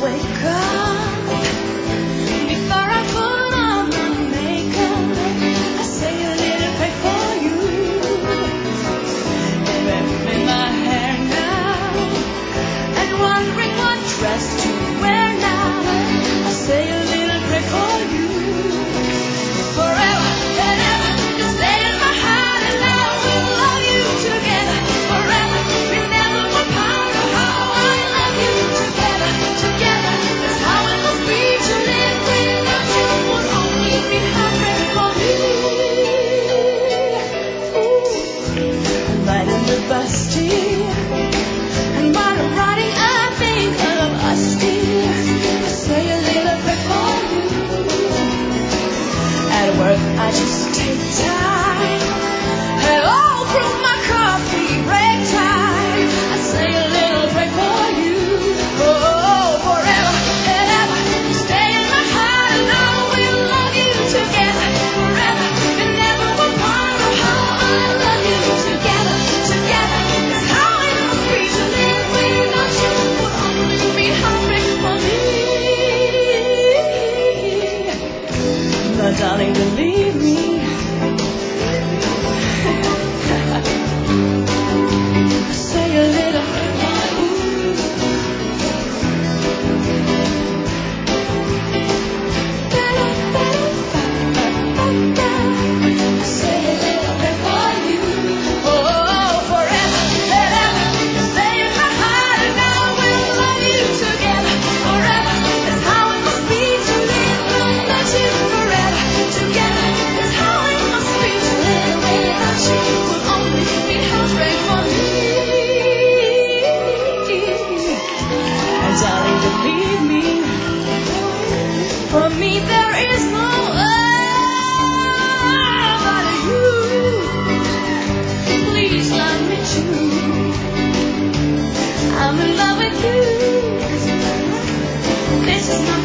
wake up, before I put on my makeup, I say a little prayer for you. Remembering my hair now, and wondering what dress to wear now, I say a little prayer for you. Forever and ever, just lay in my heart and I will love you together. Forever, we never will part. Oh, how I love you together, together. That's how it must be to live without you. Would only be heartbreak for me. Ooh. Right in the busty, and while I'm riding, I think of us, dear. I say a little prayer for you. At work, I just take time, and all through my coffee break time, I say a little prayer for you. Oh, forever and ever, stay in my heart, and I will love you together. Forever and never will part. Oh, how I love you together, together. It's how it must be to live without you. Would only be heartbreak for me. But darling, believe me, say a little say a little prayer for you. Oh, forever and ever, stay in my heart, and I will love you together. Forever, that's how it must be to live without you. Forever, together, that's how it must be to live without you. Would only be heartbreak for me. And darling, believe me, for me there is no other but you. Please let me choose. I'm in love with you. This is not